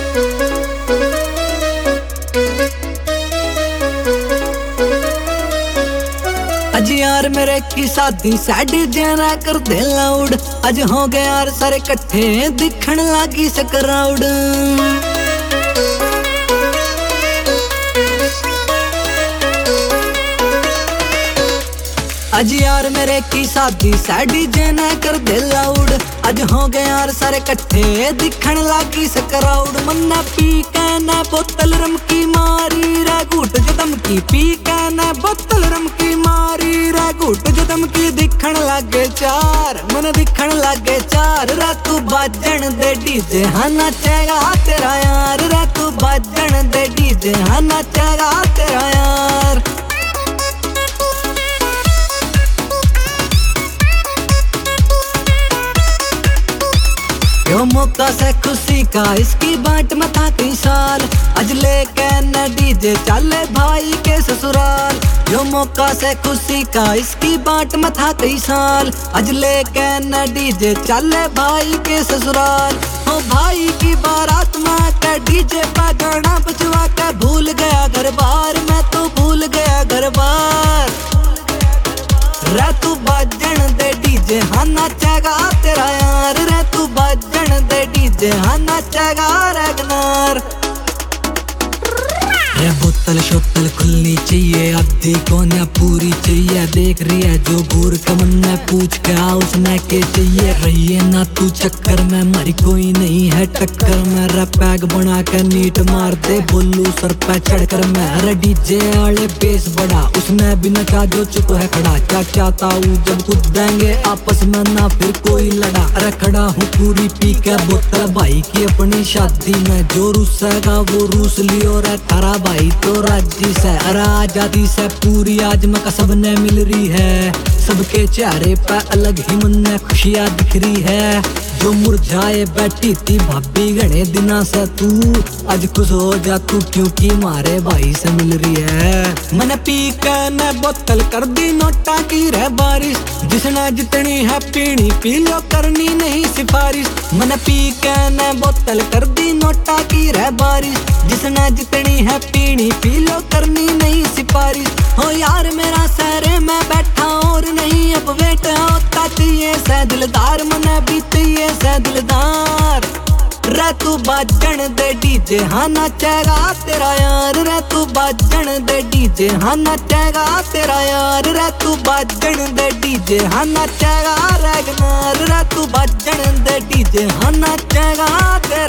अज यार मेरे की शादी सैड जना कर दे लाउड। अज हो गए यार सारे कट्ठे दिखण लागी सकराउड। अज यार मेरे की शादी सैड जना कर दे लाउड। अज हो गए यार सारे कट्ठे दिखण लागी सकराउड। मन्ना पी के न बोतल रम की मारी रे घूट जो दमकी। पी के न बोतल रम की मारी रे घूट जो दमकी। दिखण लागे चार मन दिखण लागे चार। रे तू बाजण दे डीजे हाँ नाचेगा तेरा यार। रे तू बाजण दे डीजे हाँ नाचेगा तेरा यार। यो मौका से खुशी का इसकी बाट में था कई साल। अज लेके न डीजे चले भाई के ससुराल। यो मौका से खुशी का इसकी बाट में था कई साल। अज लेके न डीजे चले भाई के ससुराल। ओ भाई की बारात में के डीजे पे गाना बजवा के भूल गया घर बार। मैं तो भूल गया घर बार। रे तू बाजण दे डीजे हाँ नाचेगा तेरा यार। रे तू बाजण दे डीजे हाँ नाचेगा रगनार। रे बोतल शोतल खुलनी चाहिए अद्धी कोन्या पूरी चाहिए। देख रही है जो घूर कमन में पूछ के आ उसने के चाहिए। रहिए ना तू चक्कर में मरी कोई नहीं है टक्कर में। रे पैग बना के नीट मार दे बोलू सर पे चढ़कर मैं। रे डीजे वाले बेस बड़ा उसमें भी नचा जो चुप है खड़ा। क्या चाहता हूँ जब कूद देंगे आपस में ना फिर कोई लड़ा। अरे खड़ा हूँ पूरी पी के बोतल भाई की अपनी शादी में। जो रूसेगा वो रूस लियो रे थारा भाई तो राजी से। अरे आजादी से पूरी आज में कसब ने मिल रही है। सबके चेहरे पे अलग ही मन में खुशियाँ दिख रही है। जो मुरझाए बैठी थी भाभी घने दिना से तू आज खुश हो जा तू क्योंकि मारे भाई से मिल रही है। मन पी के न बोतल कर दी नोटा की रे बारिश। जिसने जितनी है पीनी पी लो करनी नहीं सिफारिश। मन पी के न बोतल कर दी नोटा की रे बारिश। जिसने जितनी है पीनी पी लो करनी नहीं सिफारिश। हो यार मेरा सहरे में बैठा और नहीं अब वेट होता चाहिए से दिलदार। मन भी चाहिए से दिलदार। रे तू बाजण दे डीजे हाँ नाचेगा तेरा यार। रे तू बाजण दे डीजे हाँ नाचेगा तेरा यार। रे तू बाजण दे डीजे हाँ नाचेगा रगनार। रे तू बाजण दे डीजे हाँ नाचेगा तेरा